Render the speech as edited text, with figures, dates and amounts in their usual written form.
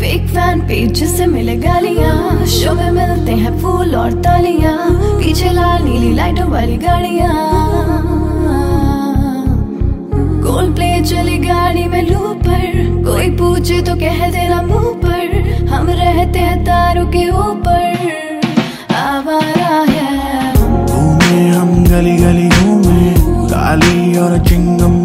Fake fan page से मिले गालियां, शो में मिलते हैं फूल और तालियां, पीछे लाल नीली लाइटों वाली गाड़ियां। कोल्ड प्ले चली गाड़ी में लूपर, कोई पूछे तो कह देना मुंह पर, हम रहते हैं तारों के ऊपर। आवारा है घूमे हम गली गली घूमे, काली और चिंगम